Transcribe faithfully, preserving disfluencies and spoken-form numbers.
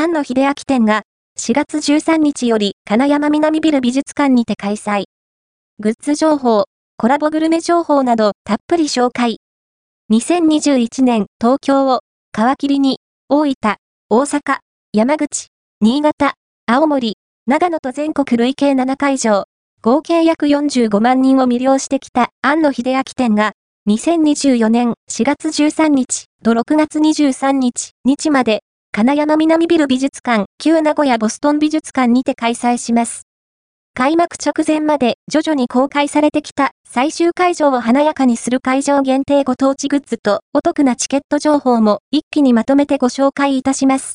庵野秀明展がしがつじゅうさんにちより金山南ビル美術館にて開催。グッズ情報、コラボグルメ情報などたっぷり紹介。にせんにじゅういちねん東京を皮切りに大分、大阪、山口、新潟、青森、長野と全国累計ななかいじょう、合計約よんじゅうごまんにんを魅了してきた庵野秀明展がにせんにじゅうよねんしがつじゅうさんにちとろくがつにじゅうさんにち日まで金山南ビル美術館旧名古屋ボストン美術館にて開催します。開幕直前まで徐々に公開されてきた最終会場を華やかにする会場限定ご当地グッズとお得なチケット情報も一気にまとめてご紹介いたします。